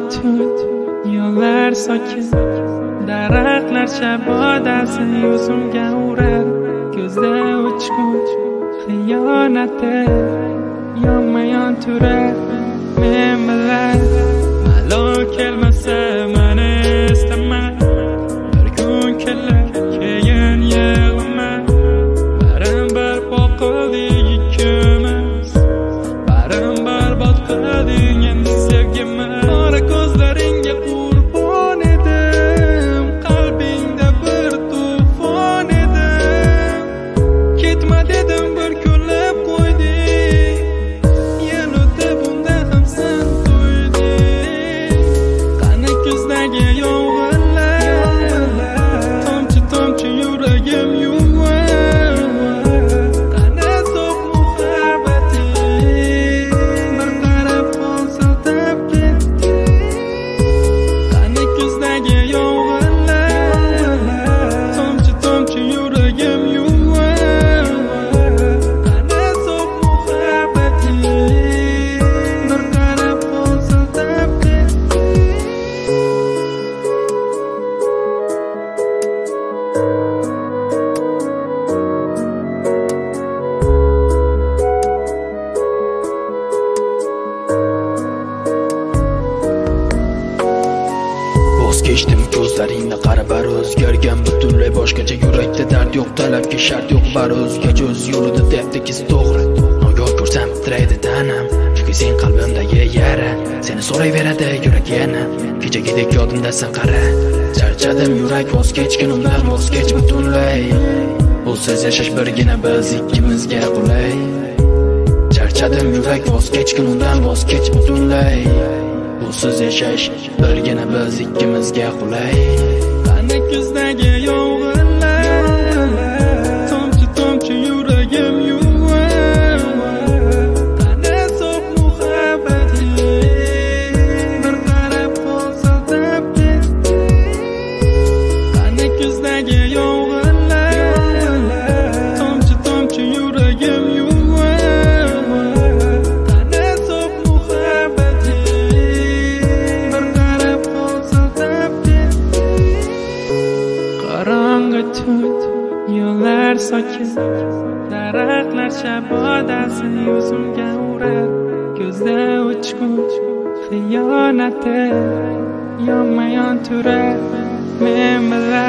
tut, yo'llar sokin, daraxtlar shabodasi yuzimga urar. Ko'zda uchqun xiyonati yonma-yon turar. Men bilan malol kelmasa meni istama, bir kun kelar keyin yig'lama. Barim barbod qilding ikkimiz, barim barbod qilding endi sevgimiz. Qora ko'zlaringga qurbon edim, qalbingda bir to'fon edim. Ketma dedim, bir kunlab qo'yding, yil o'tib unda ham sen to'yding. Qani ko'zdagi yong'inlar, tomchi tomchi yuragim yuvar. Qani so'q muhabbating, bir qarab qo'l siltab ketding. Qani ko'zdagi yong'inlar, tomchi tomchi yuragim yuvar. Qani so'q muhabbating, bir qarab qo'l siltab ketding. Voz kechdim ko'zlaringni qarab, bari o'zgargan butunlay boshqacha. Yurakda dard yo'q, talabga shart yo'q, bari o'zgacha o'z yo'lida debdi kiz to'g'ri. Nogoh ko'rsam titraydi tanam, chunki sen qalbimdagi yara. Seni so'rayveradi yurak yana, kechagidek yodimdasan qara. Charchadim yurak, voz kechgin undan, voz kech butunlay. Busiz yashash birgina biz ikkimizga qulay. Charchadim yurak, voz kechgin undan, voz kech butunlay. Busiz yashash birgina biz ikkimizga qulay. Qani ko'zdagi yong'inlar, tomchi tomchi yuragim yuvar. Qani so'q muhabbating, bir qarab qo'l siltab ketding. Qani ko'zdagi yong'inlar, tomchi tomchi yuragim yuvar. Qani so'q muhabbating, bir qarab qo'l siltab ketding. Qorong'i tut, yo'llar sokin, daraxtlar shabodasi yuzimga urar. Ko'zda uchqun xiyonati yonma-yon turar. Men bilan